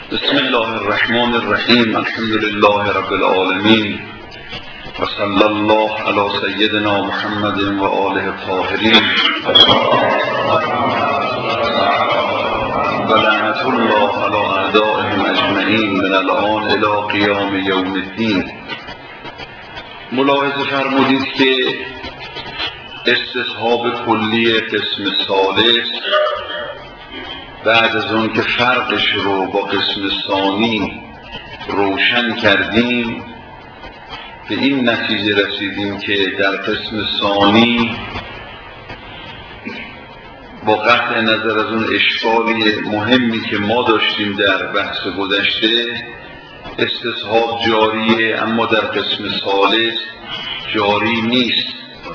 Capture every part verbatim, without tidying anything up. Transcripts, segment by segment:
بسم الله الرحمن الرحیم. الحمد لله رب العالمین و صلی الله علی سیدنا محمد و آله الطاهرین و لعنت الله علی اعدائهم اجمعین من الآن الی قیام یوم الدین. ملاحظه فرمودید که استصحاب کلی قسم ثالث بعد از اون که فرقش رو با قسم ثانی روشن کردیم به این نتیجه رسیدیم که در قسم ثانی با قطع نظر از اون اشکالی مهمی که ما داشتیم در بحث گذشته استصحاب جاریه، اما در قسم ثالث جاری نیست.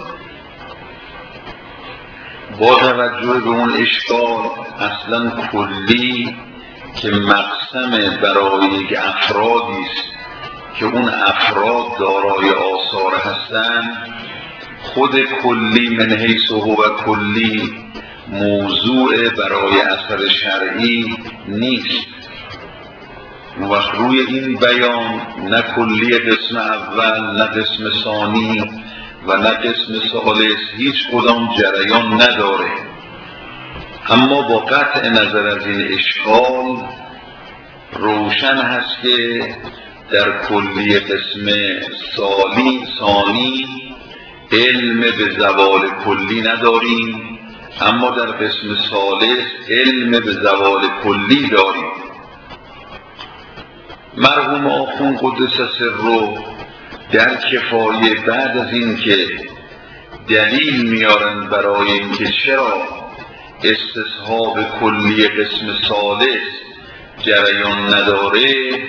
با توجه به اون اشکال اصلا کلی که مقسم برای یک افرادی است که اون افراد دارای آثار هستند، خود کلی من حیث هو کلی موضوع برای اثر شرعی نیست. وقت روی این بیان نه کلی قسم اول نه قسم ثانی و نه قسم ثالث هیچ کدام جریان نداره، اما با قطع نظر از این اشکال روشن هست که در کلی قسم ثانی ثانی علم به زوال کلی نداریم، اما در قسم ثالث علم به زوال کلی داریم. مرحوم آخوند قدس سره در کفایه بعد از این که دلیل میارن برای اینکه چرا استصحاب کلی قسم ثالث جریان نداره،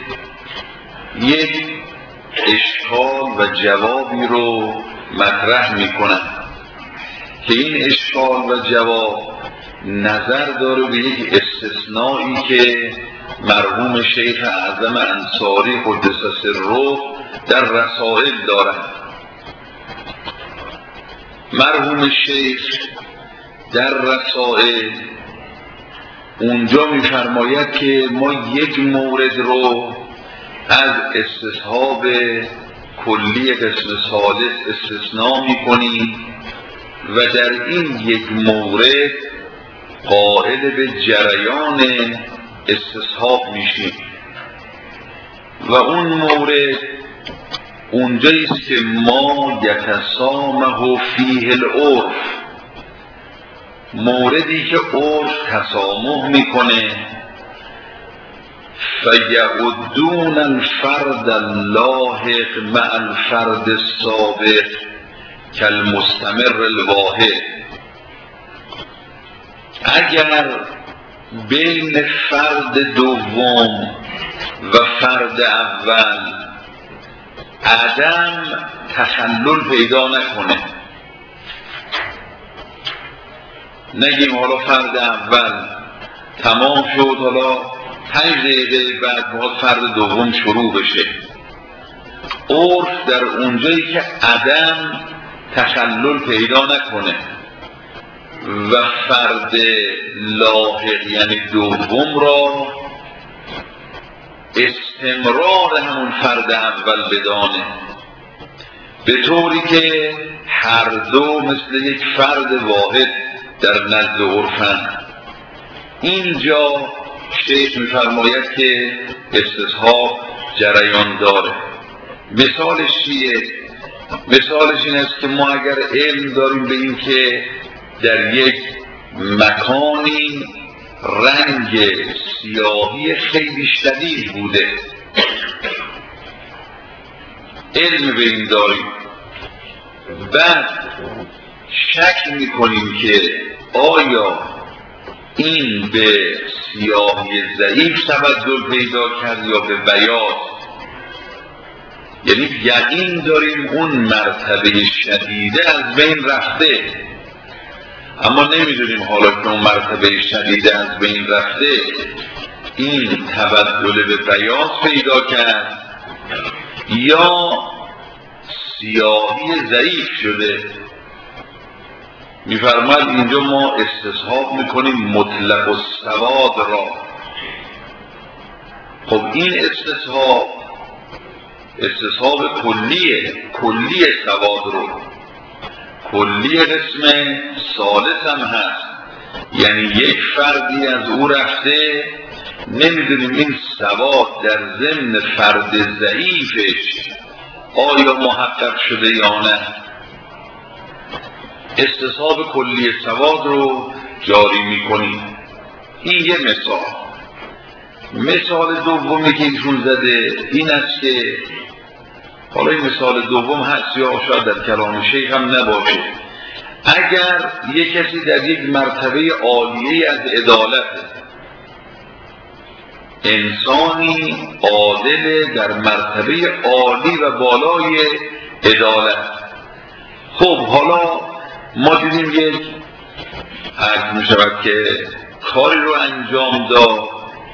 یک اشکال و جوابی رو مطرح میکنن که این اشکال و جواب نظر داره به یک استثنایی که مرحوم شیخ اعظم انصاری قدس سره در رسائل دارند. مرحوم شیخ در رسائل اونجا می‌فرماید که ما یک مورد رو از استصحاب کلی قسم ثالث استثناء می‌کنیم و در این یک مورد قائل به جریان استصحاب میشیم و اون مورد اونجایی است که ما یتسامح فیه العرف، موردی که عرف تسامح میکنه، فیعدون الفرد اللاحق مع الفرد السابق کالمستمر الواحد. اگر بین فرد دوم و فرد اول عدم تخلل پیدا نکنه، نگیم حالا فرد اول تمام شد، حالا پنج دقیقه بعد باید فرد دوم شروع بشه، عرف در اونجایی که عدم تخلل پیدا نکنه و فرد لاحق یعنی دوم را استمرار همون فرد اول بدانه، به طوری که هر دو مثل یک فرد واحد در نزد عرفن. اینجا شیخ می‌فرماید که استصحاب جریان داره. مثالش چیه؟ مثالش این است که ما اگر علم داریم به این که در یک مکانی رنگ سیاهی خیلی شدید بوده، علم به این داریم، بعد شک میکنیم که آیا این به سیاهی ضعیف تبدل پیدا کرد یا به بیاض، یعنی یقین داریم اون مرتبه شدیده از بین رفته، اما نمیدونیم حالا که اون مرتبه شدیده از بین رفته این تبدل به بیاض پیدا کرد یا سیاهی ضعیف شده. میفرماید اینجا ما استصحاب میکنیم مطلق السواد را خب این استصحاب استصحاب کلیه، کلی سواد رو، کلی قسم ثالث هم هست، یعنی یک فردی از او رفته، نمیدونیم این سواد در ضمن فرد ضعیفش آیا محقق شده یا نه. استصحاب کلی سواد رو جاری میکنیم. این یه مثال. مثال دومی که ایشون زده این است که حالا این مثال دوم هست یا شاید در کلام شیخ هم نباشه، اگر یک کسی در یک مرتبه عالیه از عدالت، انسانی عادل در مرتبه عالی و بالای عدالت، خب حالا ما دیدیم یک عرض می شود که کاری رو انجام داد،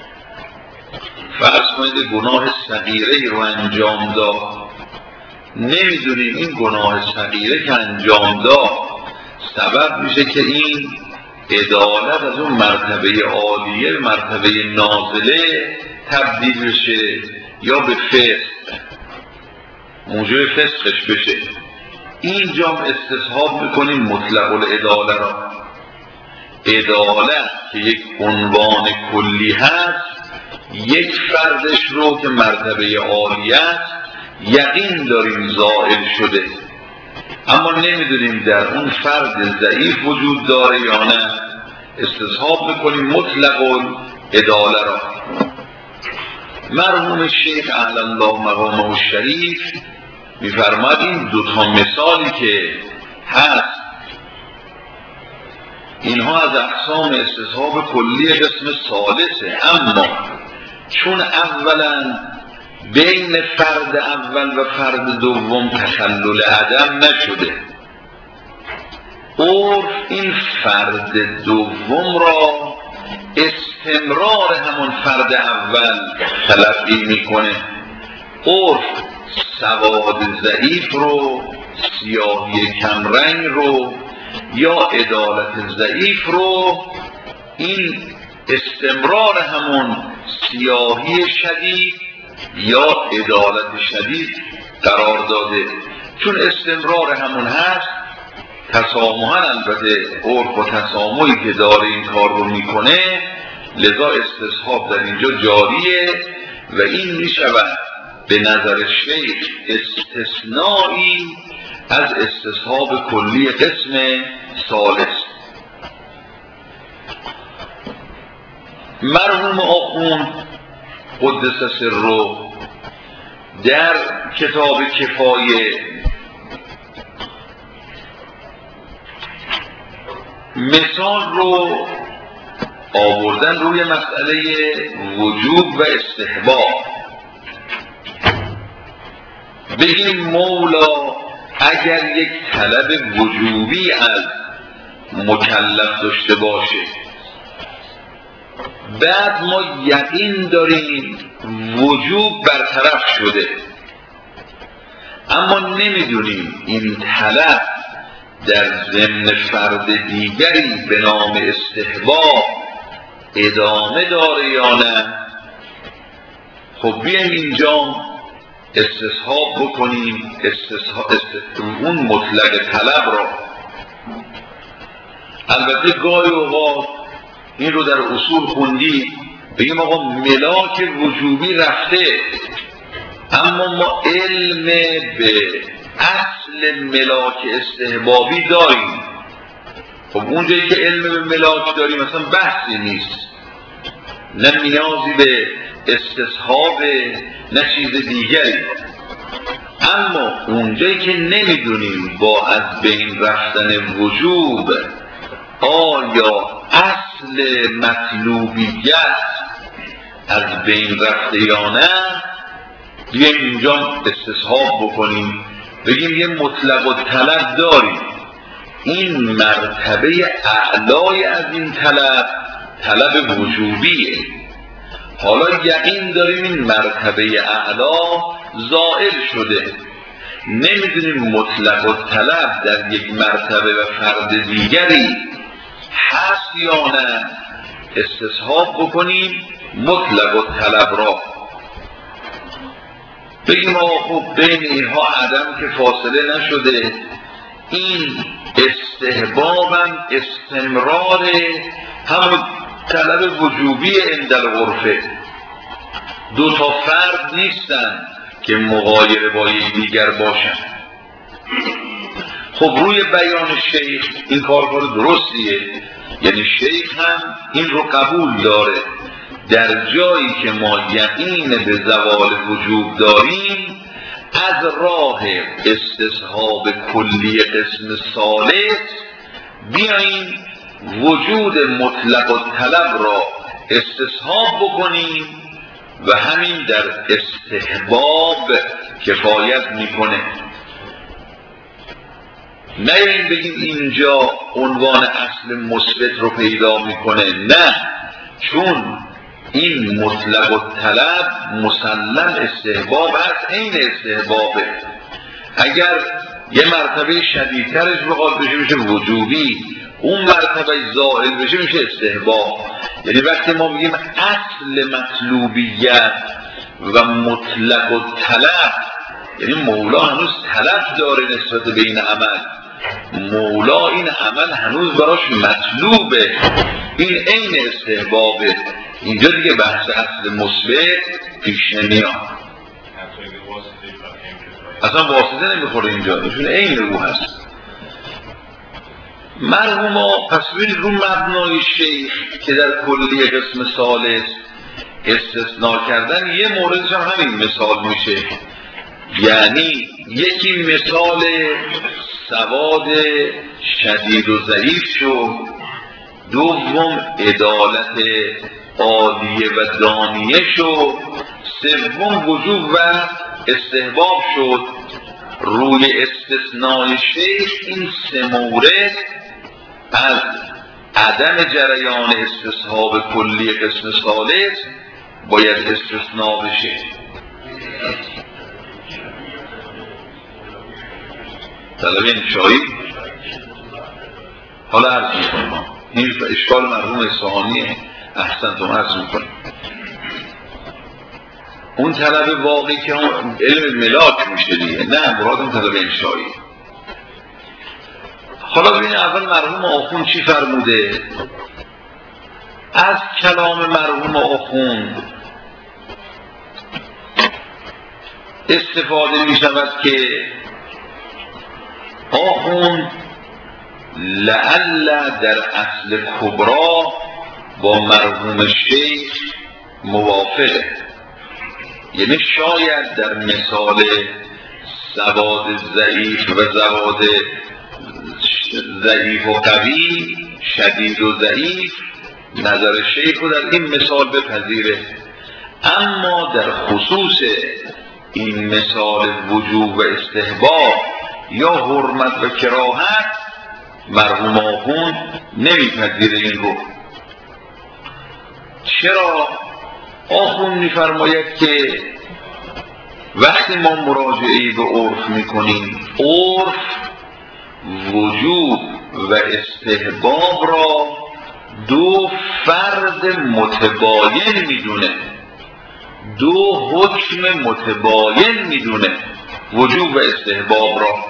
فرض کنید گناه صغیره رو انجام داد، نمیدونیم این گناه صغیره که انجام داد سبب میشه که این عدالت از اون مرتبه عالیه مرتبه نازله تبدیل بشه یا به فسق، موجب فسقش بشه. اینجا استصحاب میکنیم مطلق العداله را. عدالت که یک عنوان کلی هست، یک فردش رو که مرتبه عالیت یقین داریم زائل شده، اما نمیدونیم در اون فرد ضعیف وجود داره یا نه، استصحاب میکنیم مطلق العداله را. مرحوم شیخ اعلی الله مقامه الشریف میفرماد این دوتا مثالی که هست اینها از اقسام استصحاب کلی قسم ثالثه، اما چون اولا بین فرد اول و فرد دوم تخلل عدم نشده، عرف این فرد دوم را استمرار همون فرد اول تلقی میکنه. عرف سواد ضعیف رو، سیاهی کمرنگ رو یا عدالت ضعیف رو این استمرار همون سیاهی شدید یا عدالت شدید قرار داده. چون استمرار همون هست، تسامحاً البته عرف و تسامحی که داره این کار رو میکنه، لذا استصحاب در اینجا جاریه و این میشود به نظر شیخ استثنایی از استصحاب کلی قسم ثالث. مرحوم آخوند قدس سره در کتاب کفایه مثال رو آوردن روی مسئله وجوب و استحباب. بگیم مولا اگر یک طلب وجوبی از مکلف داشته باشه، بعد ما یقین داریم وجوب برطرف شده، اما نمیدونیم این طلب در ضمن فرد دیگری به نام استحباب ادامه داره یا نه. خب بیایم اینجا استصحاب بکنیم استصحاب اون مطلق طلب را. البته گاهی اوقات این رو در اصول خوندی، بگیم آقا ملاک وجوبی رفته، اما ما علم به اصل ملاک استحبابی داریم. خب اونجایی که علم به ملاک داریم مثلا بحثی نیست، نه نیازی به استصحاب نه چیز دیگری. اما اونجایی که نمیدونیم با از بین رفتن وجوب آیا اصل مطلوبیت از بین رفته یا نه، بیایم اینجا استصحاب بکنیم، بگیم یه مطلق و طلب داریم، این مرتبه اعلای از این طلب طلب وجوبیه، حالا یقین داریم این مرتبه اعلا زائل شده، نمیدونیم مطلق و طلب در یک مرتبه و فرد دیگری هست یا نه، استصحاب بکنیم مطلق و طلب را. بگیم آقا خب بین اینها عدم که فاصله نشده، این استحبابم استمرار همون طلب وجوبی عند العرفه. دو تا فرد نیستن که مغایر با دیگر باشن. خب روی بیان شیخ این کار کار درستیه، یعنی شیخ هم این رو قبول داره در جایی که ما یقین به زوال وجوب داریم از راه استصحاب کلی قسم ثالث بیاییم وجود مطلق الطلب را استصحاب بکنیم و همین در استحباب کفایت میکنه. نه این بگیم اینجا عنوان اصل مثبت رو پیدا میکنه، نه، چون این مطلق الطلب مسلم استحباب هست، این استحبابه. اگر یه مرتبه شدیدترش بخواد بشه میشه وجوبی، اون مرتبه زائل بشه میشه استحباب. یعنی وقتی ما بگیم اصل مطلوبیت و مطلق الطلب، یعنی مولا هنوز طلب داره نسبت به این عمل، مولا این عمل هنوز براش مطلوبه، این عین استحبابه. اینجا دیگه بحث اصل مثبت پیش نمیاد، اصلا واسطه نمیخوره اینجا، چون عین رو هست. مرحوما پس ببینید رو مبنای شیخ که در کلی قسم ثالث استثناء کردن، یه موردش هم همین مثال میشه، یعنی یکی مثال سواد شدید و ضعیف شد، دوم عدالت عالیه و دانیه شد، سوم وجوب و استحباب شد. روی استثناء شیخ این سه مورد از عدم جریان استصحاب کلی قسم ثالث باید استثناء بشه. طلب انشایی حالا عرض میکنم، این اشکال مرحوم اصفهانیه، احسنتم عرض میکنم. اون طلب واقعی که علم ملاک میشه دیگه، نه مراد اون طلب انشایی. حالا ببینید اول مرحوم آخوند چی فرموده. از کلام مرحوم آخوند استفاده می شود که آخوند لعل در اصل کبرا با مرحوم شیخ موافقه، یعنی شاید در مثال سواد ضعیف و زواد ضعیف و قوی، شدید و ضعیف، نظر شیخ رو در این مثال بپذیره، اما در خصوص این مثال وجوب و استحباب یا حرمت و کراهت مرحوم آخوند نمیپذیره این رو. چرا؟ آخوند میفرماید که وقتی ما مراجعه به عرف میکنیم، عرف وجوب و استحباب را دو فرد متباین میدونه، دو حکم متباین میدونه وجوب و استحباب را.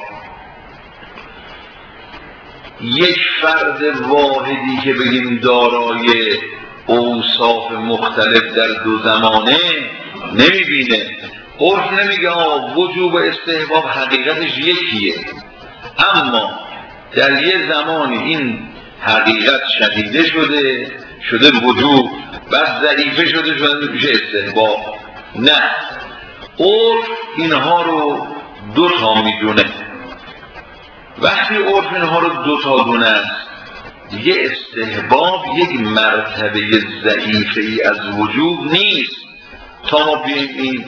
یک فرد واحدی که بگیم دارای اوصاف مختلف در دو زمانه نمیبینه. عرف نمیگه آه وجوب و استحباب حقیقتش یکیه، اما در یه زمانی این حقیقت شدیده شده شده وجوب، بعد ضعیفه شده شده میشه استحباب. نه، عرف اینها رو دو تا میدونه. وقتی عرف اینها رو دو تا دونه است، دیگه استحباب یک مرتبه ضعیفه ای از وجوب نیست تا ما بیاییم این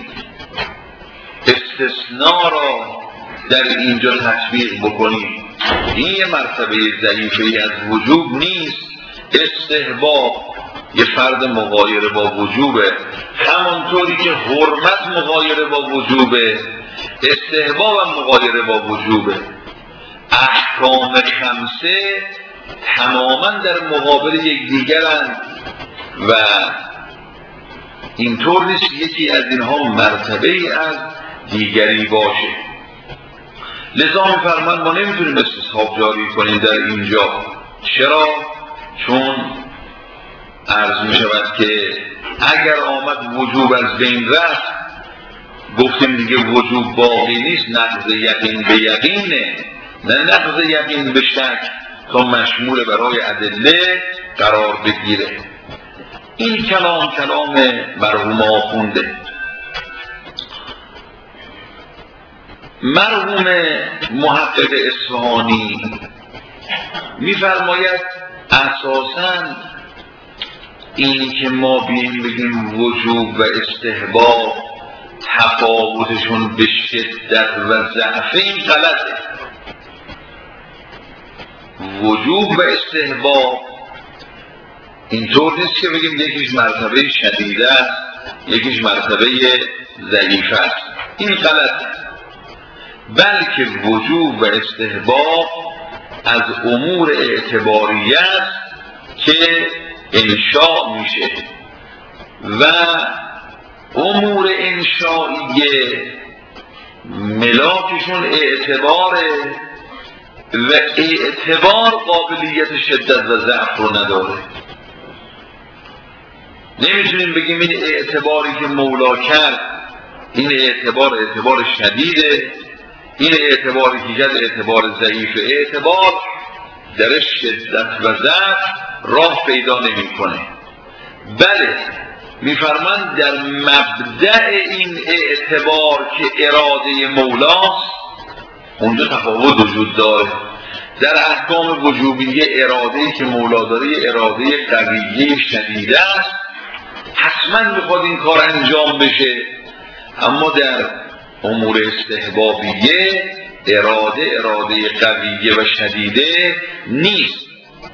استثناء را در اینجا تطبیق بکنیم. این یه مرتبه ضعیفه ای از وجوب نیست. استحباب یه فرد مغایر با وجوبه، همونطوری که حرمت مغایر با وجوبه، استحباب هم مغایر با وجوبه. احکام خمسه تماما در مقابل یکدیگرند و اینطور نیست یکی از اینها مرتبه ای از دیگری باشه. لذا می‌فرمان ما نمیتونیم استصحاب جاری کنیم در اینجا. چرا؟ چون عرض می‌شود که اگر آمد وجوب از بین رفت، گفتیم دیگه وجوب باقی نیست، نقض یقین به یقینه، نه نقض یقین به شک تا مشمول برای ادله قرار بگیره. این کلام کلام مرحوم آخونده. مرحوم محقق اصفهانی می‌فرماید اساساً این که ما بیم بگیم وجوب و استحباب تفاوتشون به شدت و ضعف، این غلطه. وجوب و استحباب اینطور نیست که بگیم یکیش مرتبه شدیده است یکیش مرتبه ضعیف است، این غلطه. بلکه وجوب و استحباب از امور اعتباریه است که انشاء میشه و امور انشائیه ملاکشون اعتباره و اعتبار قابلیت شدت و ضعف رو نداره. نمیتونیم بگیم این اعتباری که مولا کرد این اعتبار اعتبار شدیده، این اعتباری که کرد اعتبار ضعیفه. اعتبار در شدت و ضعف راه پیدا نمیکنه. بله میفرمند در مبدأ این اعتبار که اراده مولاست اونجا تفاوت وجود داره. در احکام وجوبیه اراده‌ای که مولا داره اراده قویه شدیده است، حتما میخواد این کار انجام بشه. اما در امور استحبابیه اراده اراده قویه و شدیده نیست.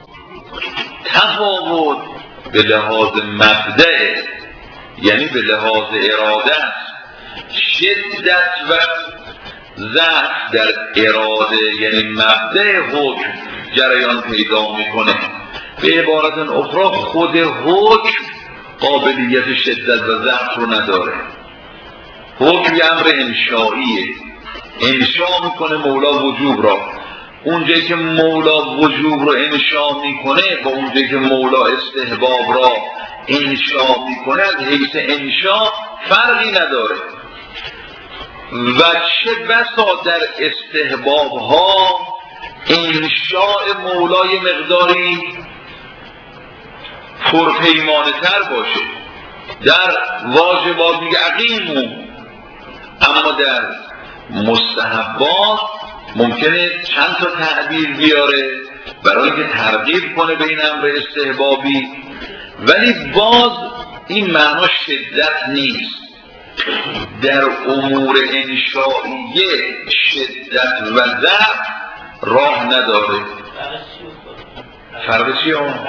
تفاوت به لحاظ مبدأ یعنی به لحاظ اراده است. شدت و ضعف در اراده یعنی مبدأ حکم جریان پیدا میکنه. به عبارت اخرى خود حکم قابلیت شدت و ضعف رو نداره. حکم یه امر انشائیه، انشاء میکنه مولا وجوب را. اونجایی که مولا وجوب رو انشاء میکنه با اونجایی که مولا استحباب را انشاء میکنه از حیث انشاء فرقی نداره. و چه بسا در استحباب ها انشاء مولای مقداری پرپیمانه تر باشه. در واجبات میگه اقیمو، اما در مستحبات ممکنه چند تا تعبیر بیاره برای اینکه ترغیب کنه به این امر استحبابی، ولی باز این معنا شدت نیست. در امور انشائیه شدت و ضعف راه نداره. فرق چیه اون؟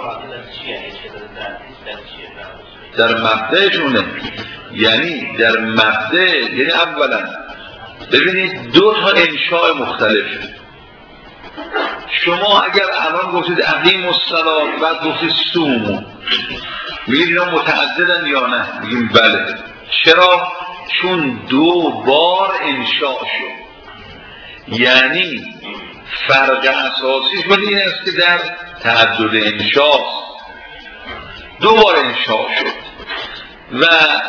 در مبدأشونه، یعنی در مبدأ یعنی اولا ببینید دو تا انشاء مختلف. شما اگر الان گفتید اقیم الصلاة بعد گفتید صوموا، میگید اینا متعددن یا نه؟ میگیم بله. چرا؟ چون دو بار انشاء شد. یعنی فرق اساسیش ولی این است که در تعدد انشاء دو بار انشاء شد و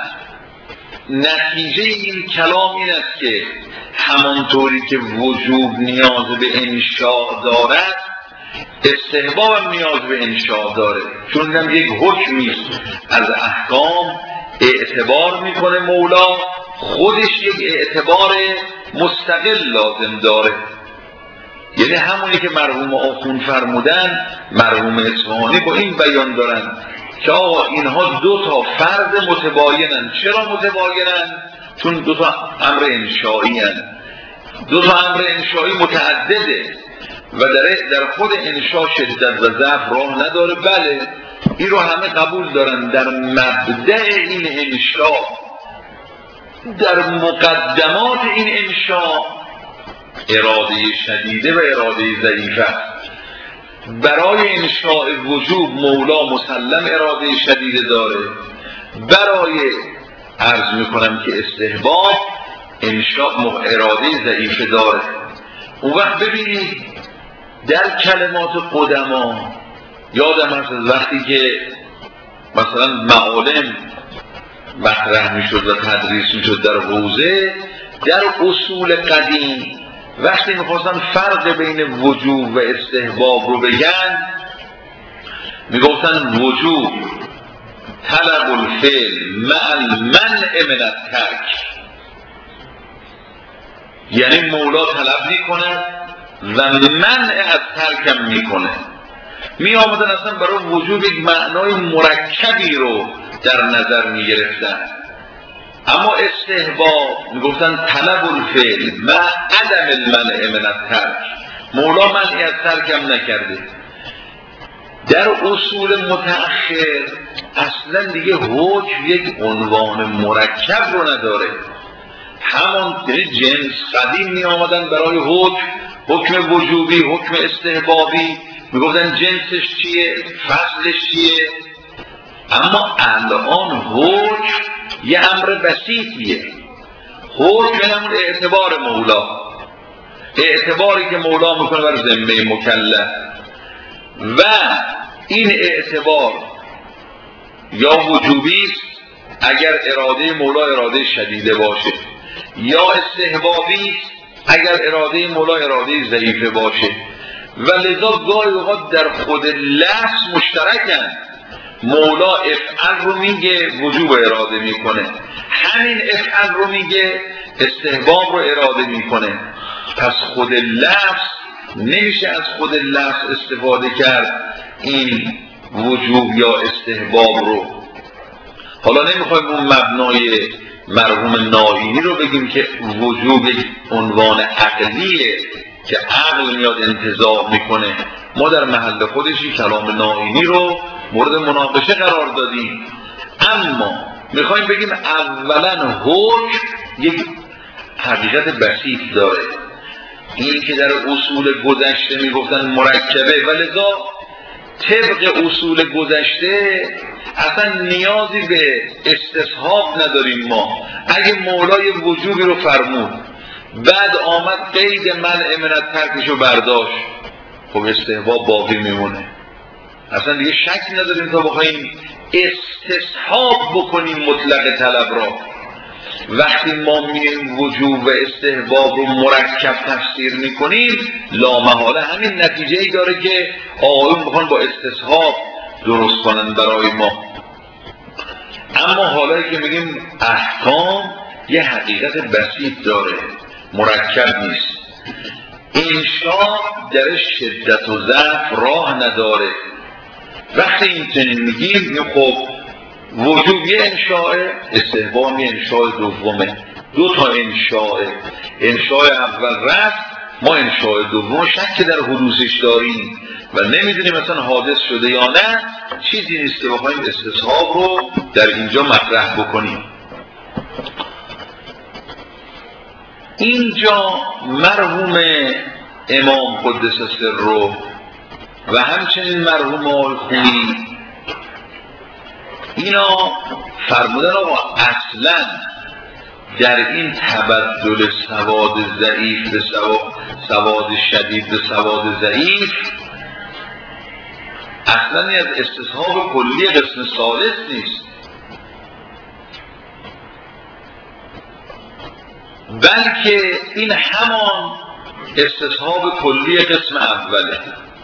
نتیجه این کلام این است که همانطوری که وجوب نیاز به انشاء دارد استحباب هم نیاز به انشاء داره. چون هم یک حکمی از احکام اعتبار میکنه مولا، خودش یک اعتبار مستقل لازم داره. یعنی همونی که مرحوم آخون فرمودن مرحوم اصفهانی با این بیان دارن که آقا اینها دو تا فرد متباینن. چرا متباینن؟ چون دو تا امر انشائی هن. دو تا امر انشائی متعدده و در در خود انشاء شدت و ضعف راه نداره. بله این رو همه قبول دارن. در مبدأ این انشاء، در مقدمات این انشاء اراده شدیده و اراده ضعیفه. برای انشاء وجوب مولا مسلم اراده شدیده داره، برای عرض میکنم که استحباب انشاء اراده ضعیفه داره. اون وقت ببینید در کلمات قدما یادم هست از وقتی که مثلا معالم مطرح میشد و تدریس میشد در حوزه، در اصول قدیم وقتی میخواستن فرق بین وجوب و استحباب رو بگن میگفتن وجوب طلب الفعل مع المنع من الترک، یعنی مولا طلب میکنه و منع از ترکم میکنه. می آمدن اصلا برای وجوب یک معنای مرکبی رو در نظر می گرفتن. اما استحباب می گفتن طلب الفعل مع عدم المنع من الترک، مولا منعی از ترکم نکرده. در اصول متأخر اصلا دیگه حکم یک عنوان مرکب رو نداره، همان جنس قدیم می آمدن برای حکم، حکم وجوبی، حکم استحبابی، میگفتن جنسش چیه، فصلش چیه. اما الان حکم یه امر بسیطیه، حکم همون اعتبار مولا، اعتباری که مولا میکنه بر ذمه مکلف، و این اعتبار یا وجوبی است اگر اراده مولا اراده شدیده باشه، یا استحبابی است اگر اراده مولا اراده ضعیفه باشه. و لذا گاهی اوقات در خود لفظ مشترکن، مولا افعل رو میگه وجوب اراده میکنه، همین افعل رو میگه استحباب رو اراده میکنه. پس خود لفظ نمیشه از خود لفظ استفاده کرد این وجوب یا استحباب رو. حالا نمیخوایم اون مبنای مرحوم ناینی رو بگیم که وجوب عنوان عقلیه که عقل میاد انتزاع میکنه. ما در محل خودشی کلام ناینی رو مورد مناقشه قرار دادیم، اما میخوایم بگیم اولا حکم یک حقیقت بسیط داره، این که در اصول گذشته میگفتن مرکبه، ولذا طبق اصول گذشته اصلا نیازی به استصحاب نداریم. ما اگه مولای وجوبی رو فرمود بعد آمد قید منع من الترکش رو برداشت، خب استحباب باقی میمونه، اصلا دیگه شک نداریم تا بخوایم استصحاب بکنیم مطلق طلب را. وقتی ما میایم وجوب و استحباب رو مرکب تفسیر میکنیم لامحاله همین نتیجه ای داره که آقایون میخوان با استصحاب درست کنن برای ما. اما حالا که میگیم احکام یه حقیقت بسیط داره، مرکب نیست. انشاء در شدت و ضعف راه نداره. وقتی این چنین میگیم خب وجوب یه انشاء، استحباب یه انشاء دومه، دو تا انشاء. انشاء اول رفت، ما انشاء دوم شک در حدوثش داریم و نمیدونیم مثلا حادث شده یا نه. چیزی نیست که بخوایم استصحاب رو در اینجا مطرح بکنیم. اینجا مرحوم امام قدس سره و همچنین مرحوم آقای خونی اینا فرمودن آقا اصلا در این تبدل سواد ضعیف به سواد, سواد شدید به سواد ضعیف اصلا از استصحاب کلی قسم ثالث نیست، بلکه این همان استصحاب کلی قسم اوله.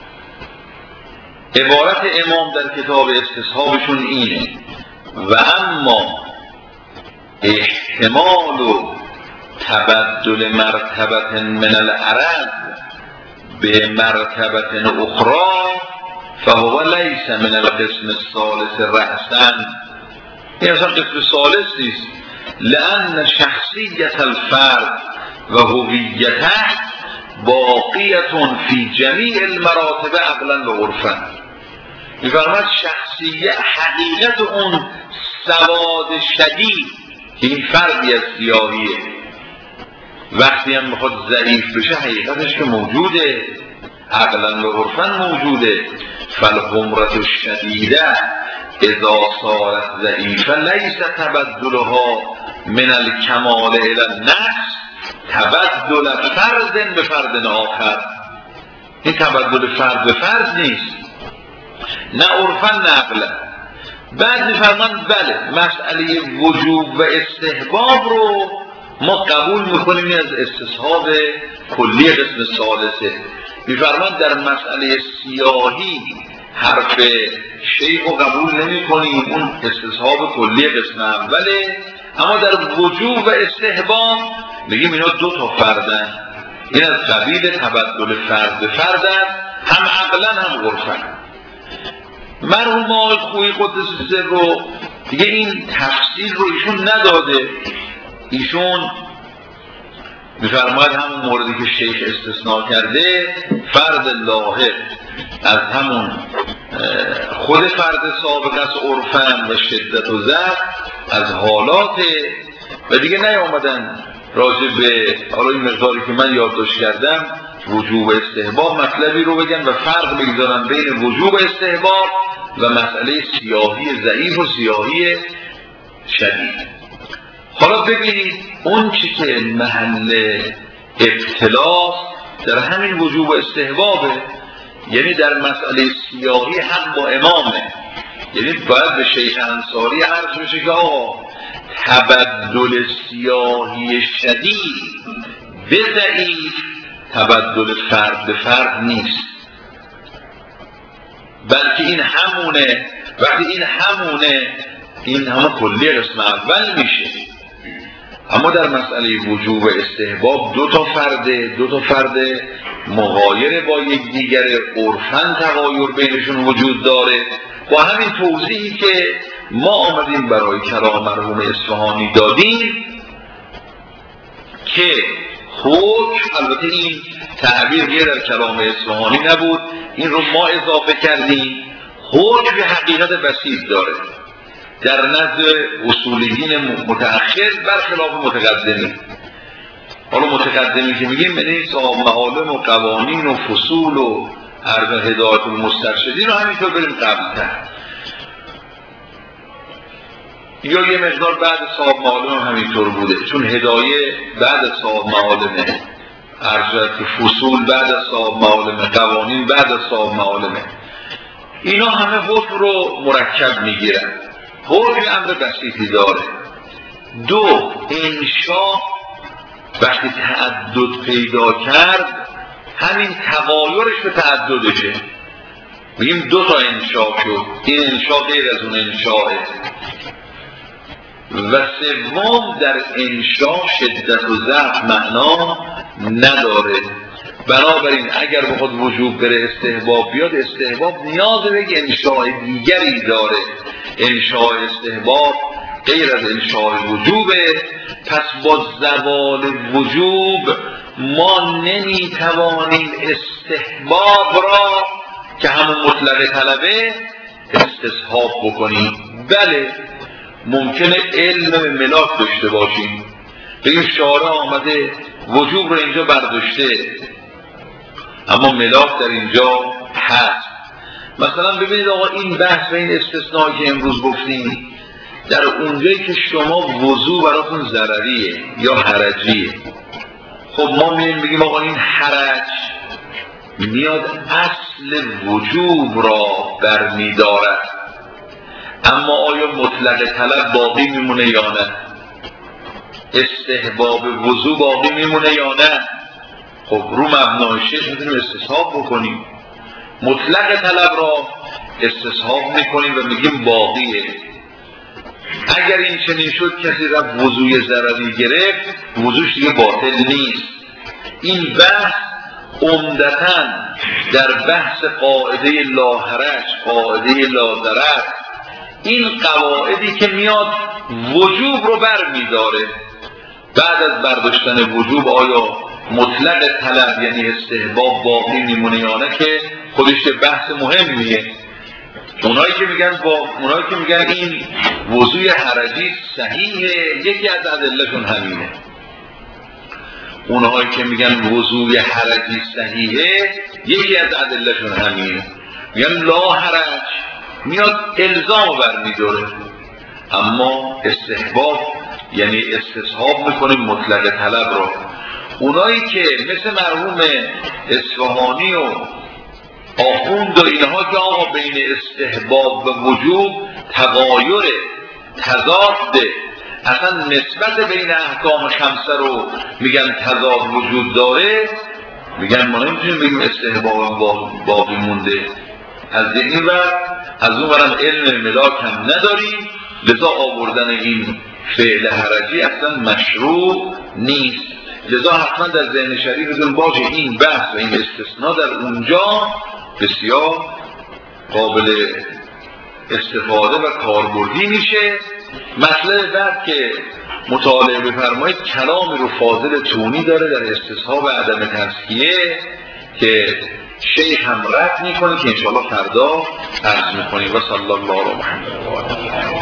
عبارت امام در کتاب استصحابشون اینه: و اما احتمال و تبدل مرتبت من العرب به مرتبت اخرى فهو لیس من القسم الثالث رأسا. این اصلا قسم ثالث نیست، لأن شخصیت الفرد و هویته باقیتون فی جمیع المراتب عقلا و عرفا. می‌فرماید شخصیت حقیقت اون سواد شدید که این فردی از سیاهیه وقتی هم میخواد ضعیف بشه حقیقتش که موجوده، عقلا و عرفا موجوده. فالحمرة الشدیده اذا صارت ضعیفه لیس تبدلها من الکمال الی النقص تبدل فرد به فرد آخر. این تبدل فرد به فرد نیست، نه عرفا نه عقلا. بعد میفرمان بله مسئله وجوب و استحباب رو ما قبول میکنیم از استصحاب کلی قسم ثالثه. میفرمان در مسئله سیاهی حرف شیخ رو قبول نمی کنیم، اون استصحاب کلی قسم اوله، اما در وجوب و استحباب میگیم اینا دو تا فردن، این از قبیل تبدل فرد به فردن، هم عقلا هم عرفن. مرحوم آقای خویی قدس سر رو دیگه این تفصیل رو ایشون نداده، ایشون میفرماید همون موردی که شیخ استثناء کرده فرد لاحق از همون خود فرد سابق از عرفن و شدت و ضعف از حالات و دیگه نیامدن راجع به حالا این مقداری که من یادداشت کردم وجوب استحباب مطلبی رو بگن و فرق بگذارن بین وجوب استحباب و مسئله سیاهی ضعیف و سیاهی شدید. حالا ببینید اون چی که محل ابتلا در همین وجوب استحبابه، یعنی در مسئله سیاهی هم با امامه، یعنی باید به شیخ انصاری عرض بشه که آقا تبدل سیاهی شدید به ضعیف تبدل فرد به فرد نیست، بلکه این همونه. وقتی این همونه این همون کلی قسم اول میشه. اما در مسئله وجوب و استحباب دو تا فرده دو تا فرد مغایر با یک دیگر، عرفاً تغایر بینشون وجود داره. با همین توضیحی که ما آمدیم برای کلام مرحوم اصفهانی دادیم که حکم، البته این تعبیر غیر در کلام اصفهانی نبود، این رو ما اضافه کردیم، حکم به حقیقت بسیط داره در نزد اصولیین متأخر برخلاف متقدمین. حالا متقدمی که میگیم یعنی صاحب معالم و قوانین و فصول و عرض هدایت المسترشدین رو همینطور بریم قبل‌تر، یا یه مقدار بعد صاحب معالم هم همینطور بوده، چون هدایه بعد از صاحب معالمه، عرض فصول بعد از صاحب معالمه، قوانین بعد از صاحب معالمه. اینا همه حکم رو مرکب میگیرن. حکم امر بسیطی داره. دو، انشاء وقتی تعدد پیدا کرد همین تغایرش به تعددشه، میگیم دو تا انشاء شد، این انشاء غیر از اون انشاءه. و سوم در انشاء شدت و ضعف معنا نداره، بنابراین اگر بخواد وجوب بره استحباب بیاد، استحباب نیاز به یک انشاء دیگری داره. انشاء استحباب غیر از انشاء وجوبه. پس با زوال وجوب ما نمیتوانیم استحباب را که همون مطلق طلبه استصحاب بکنیم. بله ممکنه علم به ملاک داشته باشیم، بگیم شارع آمده وجوب رو اینجا برداشته اما ملاک در اینجا هست. مثلا ببینید آقا این بحث و این استثنایی که امروز گفتیم، در اونجایی که شما وضو براتون ضرریه یا حرجیه، خب ما میگیم بگیم آقا این حرج میاد اصل وجوب را برمی‌دارد، اما آیا مطلق طلب باقی میمونه یا نه؟ استحباب وضو باقی میمونه یا نه؟ خب رو مبنای شیخ میتونیم استصحاب بکنیم، مطلق طلب را استصحاب میکنیم و میگیم باقیه. اگر این چنین شد کسی رفت وضوی ضرری گرفت، وضوش دیگه باطل نیست. این بحث عمدتاً در بحث قاعده لا حرج، قاعده لا ضرر، این قواعدی که میاد وجوب رو بر میداره. بعد از برداشتن وجوب آیا مطلق طلب یعنی استحباب باقی میمونه یا نه، که خودش بحث مهمیه. اونایی که میگن با اونایی که میگن این وضوی حرجی صحیحه، یکی از ادلهشون همینه. اونایی که میگن وضوی حرجی صحیحه، یکی از ادلهشون همینه، میگن لا حرج میاد الزام برمی‌داره، اما استحباب یعنی استصحاب میکنیم مطلق طلب را. اونایی که مثل مرحوم اصفهانی و آخوند و اینها که آقا بین استحباب و وجوب تغایر تضاد، اصلا نسبت بین احکام خمسه رو میگن تضاد وجود داره، میگن ما نمیتونیم بگیم استحباب باقی مونده. از این ور از اون ورم علم ملاک هم نداریم، لذا آوردن این فعل حرجی اصلا مشروع نیست. لذا حتما در ذهن شریفتون باشه این بحث و این استثناء در اونجا بسیار قابل استفاده و کاربردی میشه. مطلب بعد که مطالعه بفرمایید کلامی رو فاضل تونی داره در استصحاب عدم تزکیه که شیخ هم رد میکنه که انشاءالله فردا عرض میکنیم. و صلی الله علی محمد و آله.